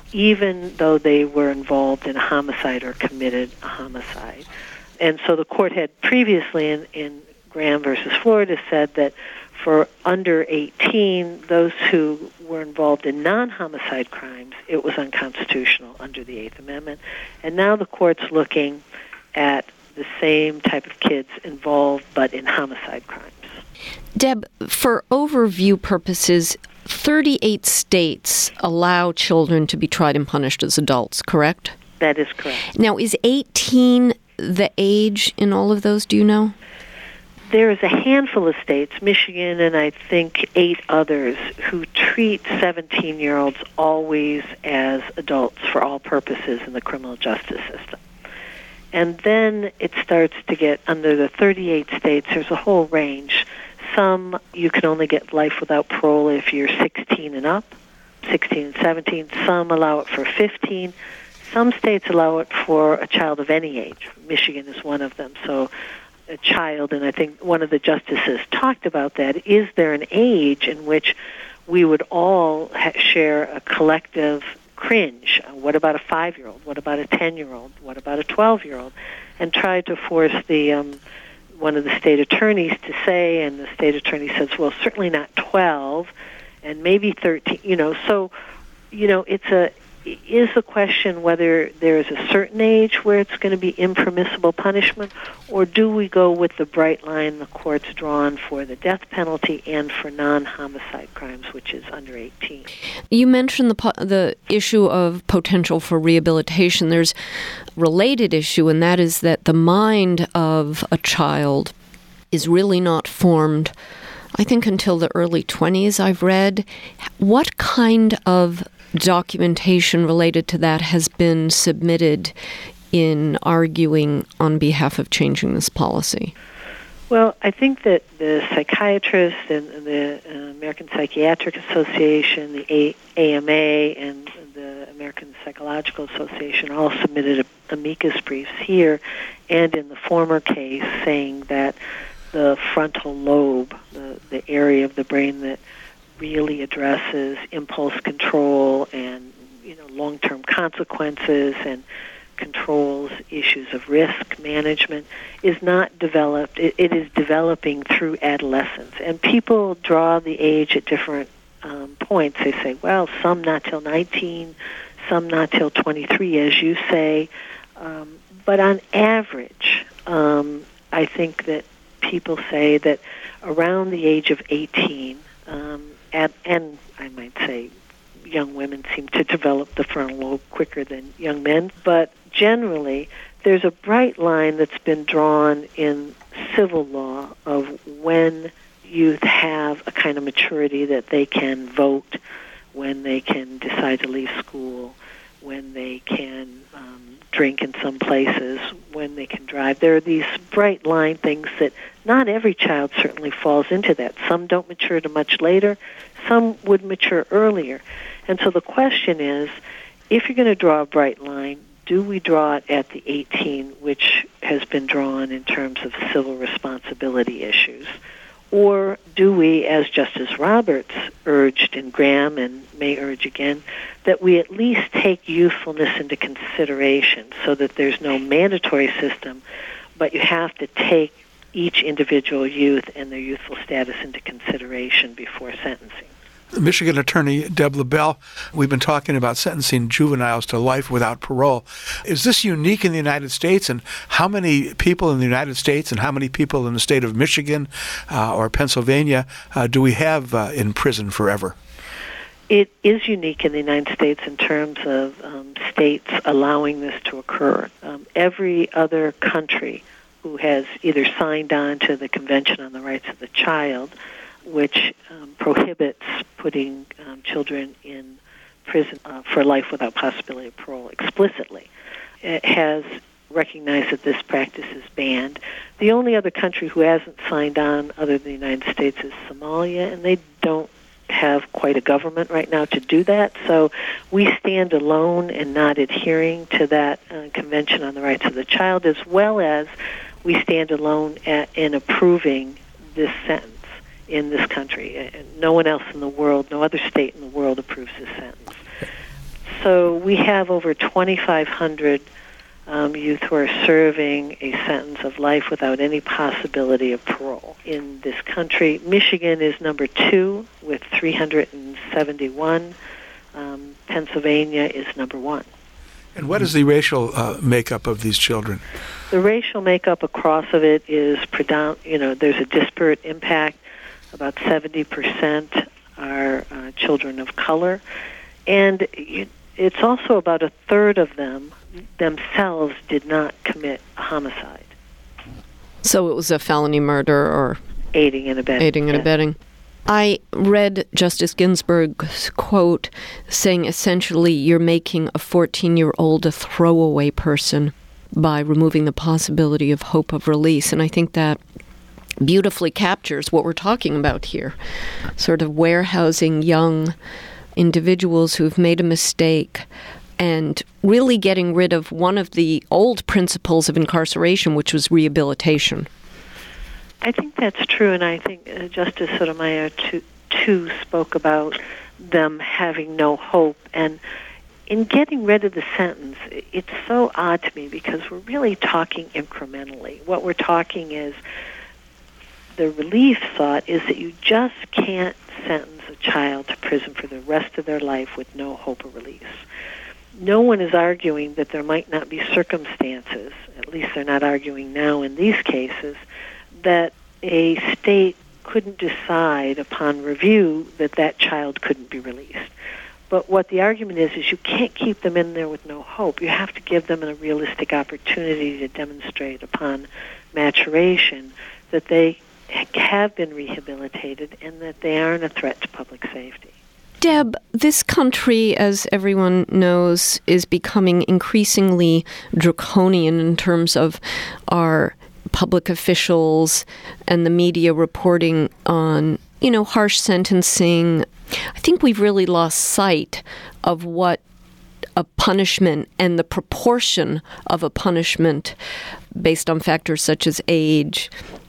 even though they were involved in a homicide or committed a homicide. And so the court had previously in, in Graham versus Florida said that for under eighteen, those who were involved in non-homicide crimes, it was unconstitutional under the Eighth Amendment. And now the court's looking at the same type of kids involved, but in homicide crimes. Deb, for overview purposes, thirty-eight states allow children to be tried and punished as adults, correct? That is correct. Now, is eighteen the age in all of those, do you know? There is a handful of states, Michigan and I think eight others, who treat seventeen-year-olds always as adults for all purposes in the criminal justice system. And then it starts to get, under the thirty-eight states, there's a whole range. Some you can only get life without parole if you're sixteen and up, sixteen and seventeen. Some allow it for fifteen. Some states allow it for a child of any age. Michigan is one of them. So a child, and I think one of the justices talked about that, is there an age in which we would all ha- share a collective cringe? What about a five-year-old? What about a ten-year-old? What about a twelve-year-old? And try to force the um, one of the state attorneys to say, and the state attorney says, well, certainly not twelve, and maybe thirteen, you know. So, you know, it's a is the question whether there is a certain age where it's going to be impermissible punishment, or do we go with the bright line the court's drawn for the death penalty and for non-homicide crimes, which is under eighteen? You mentioned the po- the issue of potential for rehabilitation. There's a related issue, and that is that the mind of a child is really not formed, I think, until the early twenties, I've read. What kind of documentation related to that has been submitted in arguing on behalf of changing this policy? Well, I think that the psychiatrists and the uh, American Psychiatric Association, the A- AMA, and the American Psychological Association all submitted a, amicus briefs here and in the former case saying that the frontal lobe, the, the area of the brain that really addresses impulse control and, you know, long-term consequences and controls issues of risk management is not developed. It, it is developing through adolescence. And people draw the age at different um, points. They say, well, some not till nineteen, some not till twenty-three, as you say. Um, but on average, um, I think that people say that around the age of eighteen, um, at, and I might say young women seem to develop the frontal lobe quicker than young men, but generally there's a bright line that's been drawn in civil law of when youth have a kind of maturity that they can vote, when they can decide to leave school, when they can um, drink in some places, when they can drive. There are these bright line things that not every child certainly falls into that. Some don't mature to much later. Some would mature earlier. And so the question is, if you're going to draw a bright line, do we draw it at the eighteen, which has been drawn in terms of civil responsibility issues? Or do we, as Justice Roberts urged in Graham and may urge again, that we at least take youthfulness into consideration so that there's no mandatory system, but you have to take each individual youth and their youthful status into consideration before sentencing? Michigan Attorney Deb LaBelle, we've been talking about sentencing juveniles to life without parole. Is this unique in the United States, and how many people in the United States and how many people in the state of Michigan uh, or Pennsylvania uh, do we have uh, in prison forever? It is unique in the United States in terms of um, states allowing this to occur. Um, every other country who has either signed on to the Convention on the Rights of the Child, which um, prohibits putting um, children in prison uh, for life without possibility of parole explicitly, it has recognized that this practice is banned. The only other country who hasn't signed on other than the United States is Somalia, and they don't have quite a government right now to do that. So we stand alone in not adhering to that uh, Convention on the Rights of the Child, as well as we stand alone at, in approving this sentence in this country. No one else in the world, no other state in the world approves this sentence. So we have over twenty-five hundred um, youth who are serving a sentence of life without any possibility of parole in this country. Michigan is number two with three hundred seventy-one. Um, Pennsylvania is number one. And what is the racial uh, makeup of these children? The racial makeup across of it is predominant. You know, there's a disparate impact. About seventy percent are uh, children of color. And it's also about a third of them themselves did not commit a homicide. So it was a felony murder or aiding and abetting. Aiding and yes. abetting. I read Justice Ginsburg's quote saying essentially you're making a fourteen-year-old a throwaway person by removing the possibility of hope of release. And I think that beautifully captures what we're talking about here, sort of warehousing young individuals who've made a mistake and really getting rid of one of the old principles of incarceration, which was rehabilitation. I think that's true, and I think uh, Justice Sotomayor, too, too, spoke about them having no hope. And in getting rid of the sentence, it's so odd to me because we're really talking incrementally. What we're talking is the relief sought is that you just can't sentence a child to prison for the rest of their life with no hope of release. No one is arguing that there might not be circumstances, at least they're not arguing now in these cases, that a state couldn't decide upon review that that child couldn't be released. But what the argument is, is you can't keep them in there with no hope. You have to give them a realistic opportunity to demonstrate upon maturation that they have been rehabilitated and that they aren't a threat to public safety. Deb, this country, as everyone knows, is becoming increasingly draconian in terms of our public officials and the media reporting on, you know, harsh sentencing. I think we've really lost sight of what a punishment and the proportion of a punishment based on factors such as age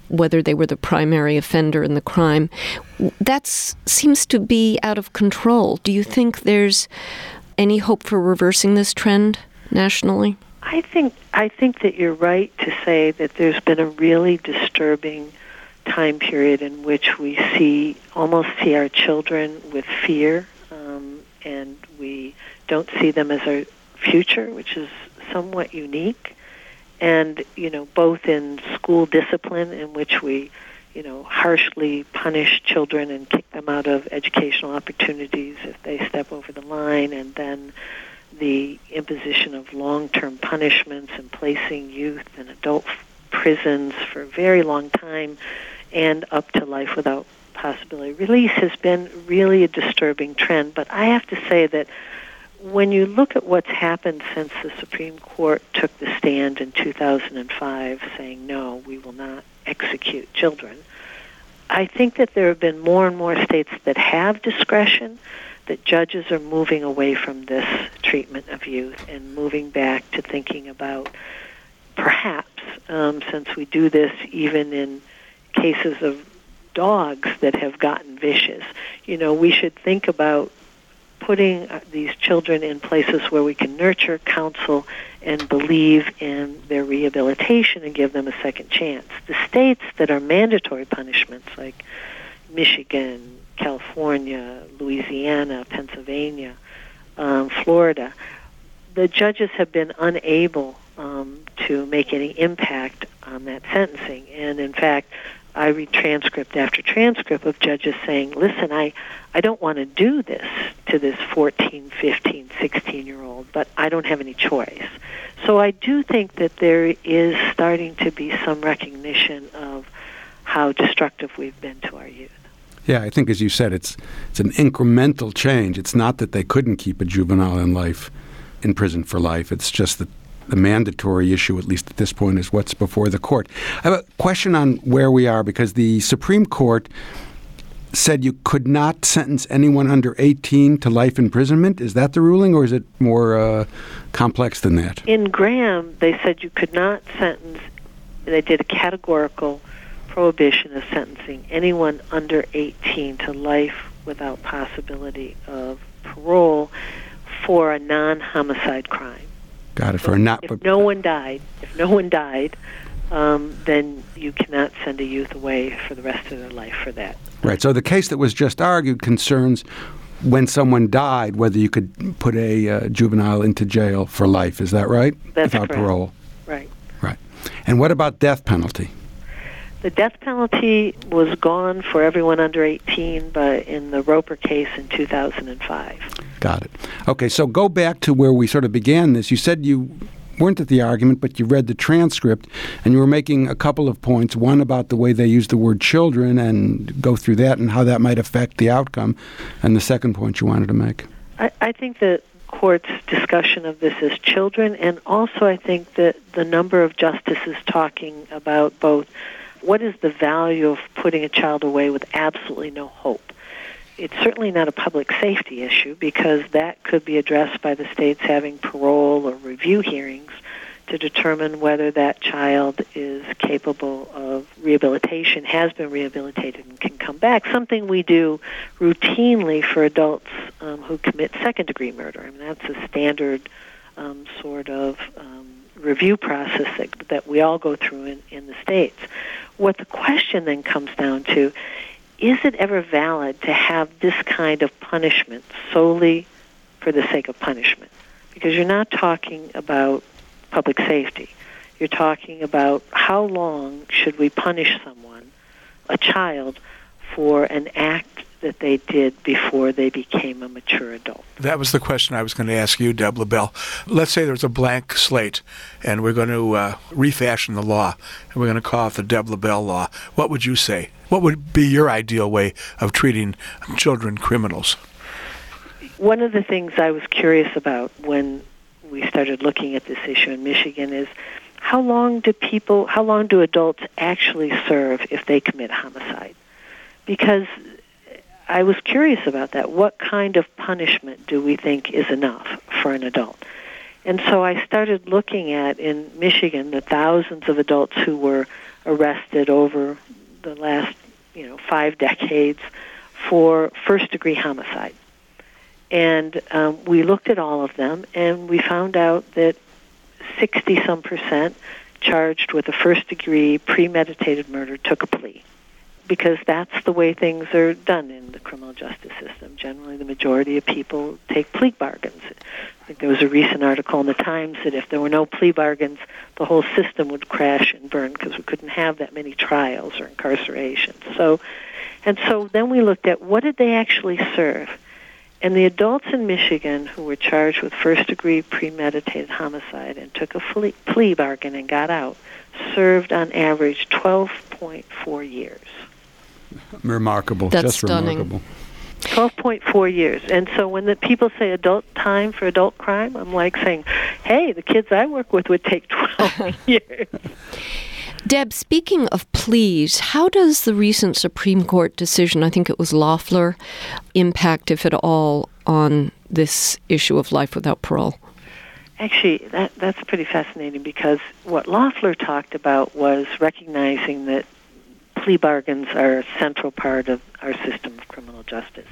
whether they were the primary offender in the crime. That seems to be out of control. Do you think there's any hope for reversing this trend nationally? I think I think that you're right to say that there's been a really disturbing time period in which we see almost see our children with fear, um, and we don't see them as our future, which is somewhat unique. And, you know, both in school discipline, in which we, you know, harshly punish children and kick them out of educational opportunities if they step over the line, and then the imposition of long-term punishments and placing youth in adult prisons for a very long time and up to life without possibility of release has been really a disturbing trend. But I have to say that when you look at what's happened since the Supreme Court took the stand in two thousand five saying, no, we will not execute children, I think that there have been more and more states that have discretion, that judges are moving away from this treatment of youth and moving back to thinking about perhaps, um, since we do this even in cases of dogs that have gotten vicious, you know, we should think about putting these children in places where we can nurture, counsel, and believe in their rehabilitation and give them a second chance. The states that are mandatory punishments, like Michigan, California, Louisiana, Pennsylvania, um, Florida, the judges have been unable um, to make any impact on that sentencing. And in fact, I read transcript after transcript of judges saying, listen, I, I don't want to do this to this fourteen, fifteen, sixteen-year-old, but I don't have any choice. So I do think that there is starting to be some recognition of how destructive we've been to our youth. Yeah, I think, as you said, it's it's an incremental change. It's not that they couldn't keep a juvenile in life, in prison for life. It's just that the mandatory issue, at least at this point, is what's before the court. I have a question on where we are, because the Supreme Court said you could not sentence anyone under eighteen to life imprisonment. Is that the ruling, or is it more uh, complex than that? In Graham, they said you could not sentence, they did a categorical prohibition of sentencing anyone under eighteen to life without possibility of parole for a non-homicide crime. Got it. So for a not. If no one died, if no one died, um, then you cannot send a youth away for the rest of their life for that. Right. So the case that was just argued concerns when someone died, whether you could put a uh, juvenile into jail for life. Is that right? That's Without correct. parole. Right. Right. And what about death penalty? The death penalty was gone for everyone under eighteen, but in the Roper case in two thousand five. Got it. Okay, so go back to where we sort of began this. You said you weren't at the argument, but you read the transcript, and you were making a couple of points, one about the way they use the word children, and go through that and how that might affect the outcome, and the second point you wanted to make. I, I think that court's discussion of this as children, and also I think that the number of justices talking about both what is the value of putting a child away with absolutely no hope. It's certainly not a public safety issue, because that could be addressed by the states having parole or review hearings to determine whether that child is capable of rehabilitation, has been rehabilitated, and can come back, something we do routinely for adults um, who commit second-degree murder. I mean, that's a standard um, sort of um, review process that, that we all go through in, in the states. What the question then comes down to, is it ever valid to have this kind of punishment solely for the sake of punishment? Because you're not talking about public safety. You're talking about how long should we punish someone, a child, for an act that they did before they became a mature adult. That was the question I was going to ask you, Deb LaBelle. Let's say there's a blank slate, and we're going to uh, refashion the law, and we're going to call it the Deb LaBelle law. What would you say? What would be your ideal way of treating children criminals? One of the things I was curious about when we started looking at this issue in Michigan is how long do people, how long do adults actually serve if they commit homicide? Because I was curious about that. What kind of punishment do we think is enough for an adult? And so I started looking at, in Michigan, the thousands of adults who were arrested over the last, you know, five decades for first-degree homicide. And um, we looked at all of them, and we found out that sixty-some percent charged with a first-degree premeditated murder took a plea, because that's the way things are done in the criminal justice system. Generally, the majority of people take plea bargains. I think there was a recent article in the Times that if there were no plea bargains, the whole system would crash and burn because we couldn't have that many trials or incarcerations. So, and so then we looked at what did they actually serve. And the adults in Michigan who were charged with first-degree premeditated homicide and took a plea, plea bargain and got out served on average twelve point four years. Remarkable. That's Just stunning. remarkable. twelve point four years. And so when the people say adult time for adult crime, I'm like saying, hey, the kids I work with would take twelve years. Deb, speaking of pleas, how does the recent Supreme Court decision, I think it was Loeffler, impact, if at all, on this issue of life without parole? Actually, that that's pretty fascinating, because what Loeffler talked about was recognizing that plea bargains are a central part of our system of criminal justice.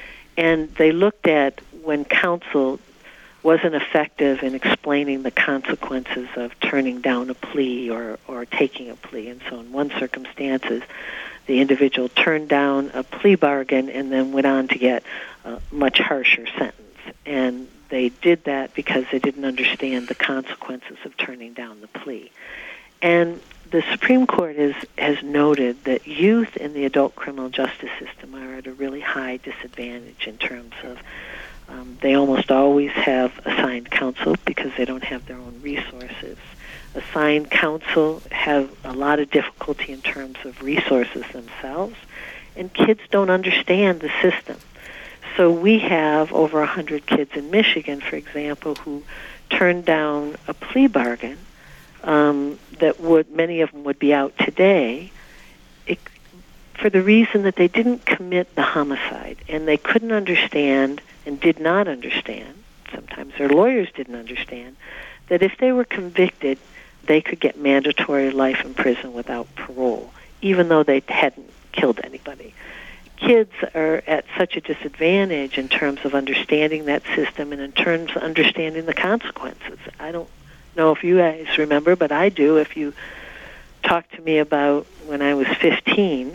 And they looked at when counsel wasn't effective in explaining the consequences of turning down a plea or, or taking a plea. And so in one circumstances, the individual turned down a plea bargain and then went on to get a much harsher sentence. And they did that because they didn't understand the consequences of turning down the plea. And the Supreme Court is, has noted that youth in the adult criminal justice system are at a really high disadvantage in terms of um, they almost always have assigned counsel because they don't have their own resources. Assigned counsel have a lot of difficulty in terms of resources themselves, and kids don't understand the system. So we have over one hundred kids in Michigan, for example, who turned down a plea bargain um, that would, many of them would be out today, it, for the reason that they didn't commit the homicide, and they couldn't understand and did not understand, sometimes their lawyers didn't understand, that if they were convicted, they could get mandatory life in prison without parole, even though they hadn't killed anybody. Kids are at such a disadvantage in terms of understanding that system and in terms of understanding the consequences. I don't know if you guys remember, but I do. If you talked to me about when I was fifteen,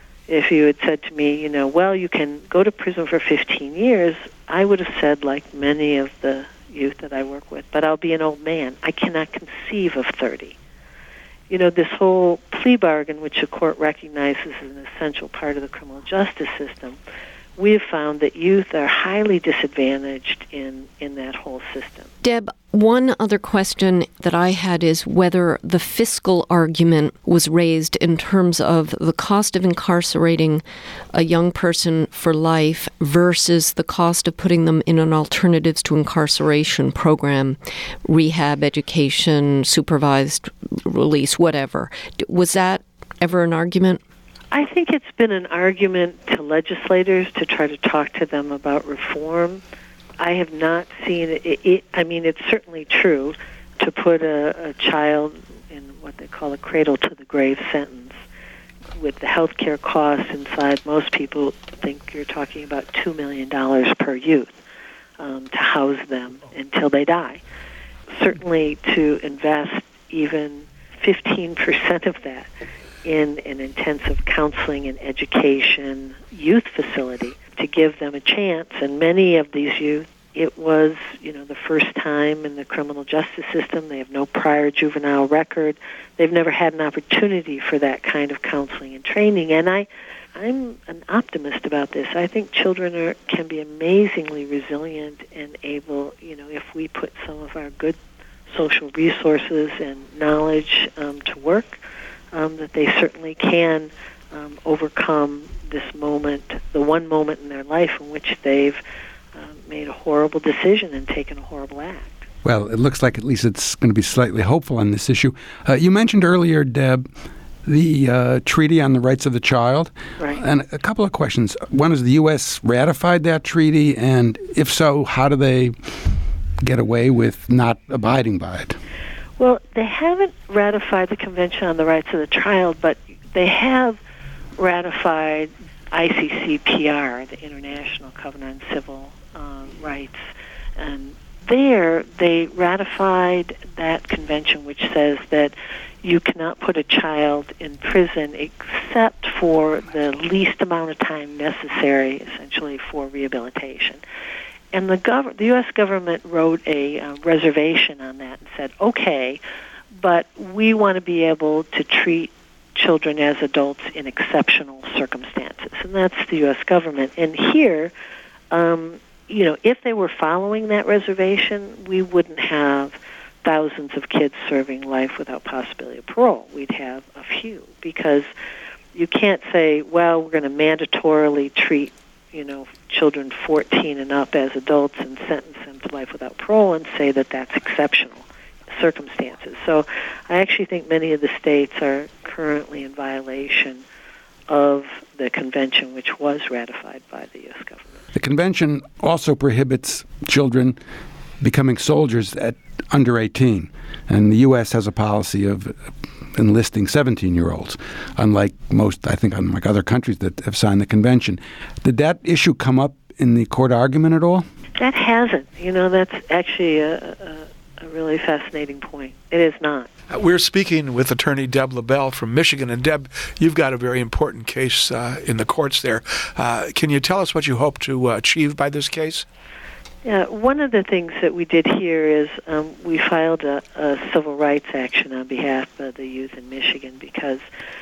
if you had said to me, you know, well, you can go to prison for fifteen years, I would have said, like many of the youth that I work with, but I'll be an old man. I cannot conceive of thirty. You know, this whole plea bargain, which the court recognizes as an essential part of the criminal justice system, we have found that youth are highly disadvantaged in, in that whole system. Deb, one other question that I had is whether the fiscal argument was raised in terms of the cost of incarcerating a young person for life versus the cost of putting them in an alternatives to incarceration program, rehab, education, supervised release, whatever. Was that ever an argument? I think it's been an argument to legislators to try to talk to them about reform. I have not seen it. it, it I mean, it's certainly true to put a, a child in what they call a cradle-to-the-grave sentence with the health care costs inside. Most people think you're talking about two million dollars per youth um, to house them until they die. Certainly to invest even fifteen percent of that in an intensive counseling and education youth facility to give them a chance. And many of these youth, it was, you know, the first time in the criminal justice system. They have no prior juvenile record. They've never had an opportunity for that kind of counseling and training. And I, I'm an optimist about this. I think children are, can be amazingly resilient and able, you know, if we put some of our good social resources and knowledge um, to work, Um, that they certainly can um, overcome this moment, the one moment in their life in which they've uh, made a horrible decision and taken a horrible act. Well, it looks like at least it's going to be slightly hopeful on this issue. Uh, you mentioned earlier, Deb, the uh, Treaty on the Rights of the Child. Right. And a couple of questions. One, has the U S ratified that treaty? And if so, how do they get away with not abiding by it? Well, they haven't ratified the Convention on the Rights of the Child, but they have ratified I C C P R, the International Covenant on Civil uh, Rights. And there, they ratified that convention, which says that you cannot put a child in prison except for the least amount of time necessary, essentially, for rehabilitation. And the, gov- the U S government wrote a uh, reservation on that and said, okay, but we want to be able to treat children as adults in exceptional circumstances. And that's the U S government. And here, um, you know, if they were following that reservation, we wouldn't have thousands of kids serving life without possibility of parole. We'd have a few, because you can't say, well, we're going to mandatorily treat, you know, children fourteen and up as adults and sentence them to life without parole and say that that's exceptional circumstances. So I actually think many of the states are currently in violation of the convention, which was ratified by the U S government. The convention also prohibits children becoming soldiers at under eighteen, and the U S has a policy of enlisting seventeen-year-olds, unlike most, I think, unlike other countries that have signed the convention. Did that issue come up in the court argument at all? That hasn't. You know, that's actually a, a, a really fascinating point. It is not. Uh, we're speaking with attorney Deb LaBelle from Michigan. And Deb, you've got a very important case uh, in the courts there. Uh, can you tell us what you hope to uh, achieve by this case? Yeah, one of the things that we did here is um, we filed a, a civil rights action on behalf of the youth in Michigan, because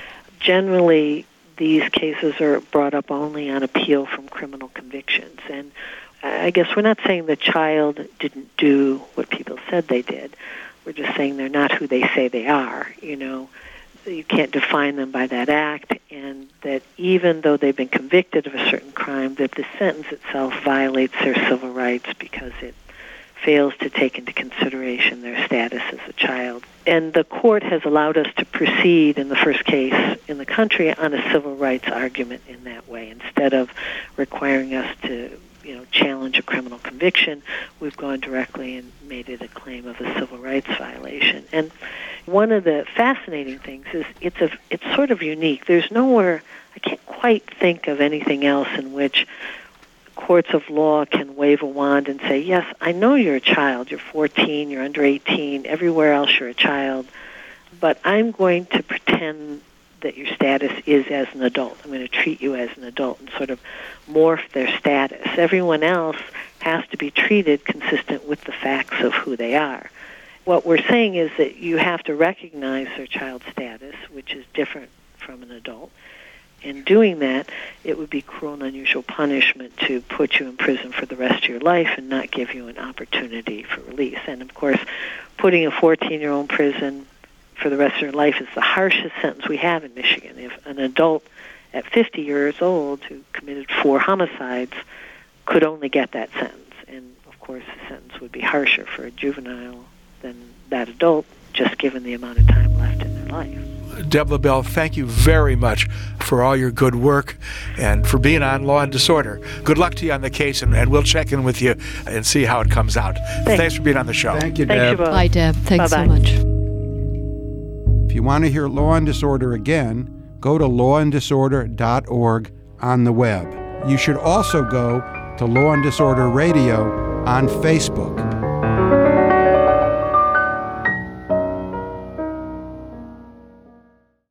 generally these cases are brought up only on appeal from criminal convictions. And I guess we're not saying the child didn't do what people said they did. We're just saying they're not who they say they are, you know. You can't define them by that act, and that even though they've been convicted of a certain crime, that the sentence itself violates their civil rights because it fails to take into consideration their status as a child. And the court has allowed us to proceed in the first case in the country on a civil rights argument in that way. Instead of requiring us to, you know, challenge a criminal conviction, we've gone directly and made it a claim of a civil rights violation. And one of the fascinating things is it's a it's sort of unique. There's nowhere, I can't quite think of anything else in which courts of law can wave a wand and say, yes, I know you're a child, you're fourteen, you're under eighteen, everywhere else you're a child, but I'm going to pretend that your status is as an adult. I'm going to treat you as an adult and sort of morph their status. Everyone else has to be treated consistent with the facts of who they are. What we're saying is that you have to recognize their child status, which is different from an adult. In doing that, it would be cruel and unusual punishment to put you in prison for the rest of your life and not give you an opportunity for release. And, of course, putting a fourteen-year-old in prison for the rest of their life is the harshest sentence we have in Michigan. If an adult at fifty years old who committed four homicides could only get that sentence, and of course the sentence would be harsher for a juvenile than that adult, just given the amount of time left in their life. Deb LaBelle, thank you very much for all your good work and for being on Law and Disorder. Good luck to you on the case, and, and we'll check in with you and see how it comes out. Thanks, Thanks for being on the show. Thank you, Thank Deb. you both. Bye, Deb. Thanks Bye-bye. so much. If you want to hear Law and Disorder again, go to law and disorder dot org on the web. You should also go to Law and Disorder Radio on Facebook.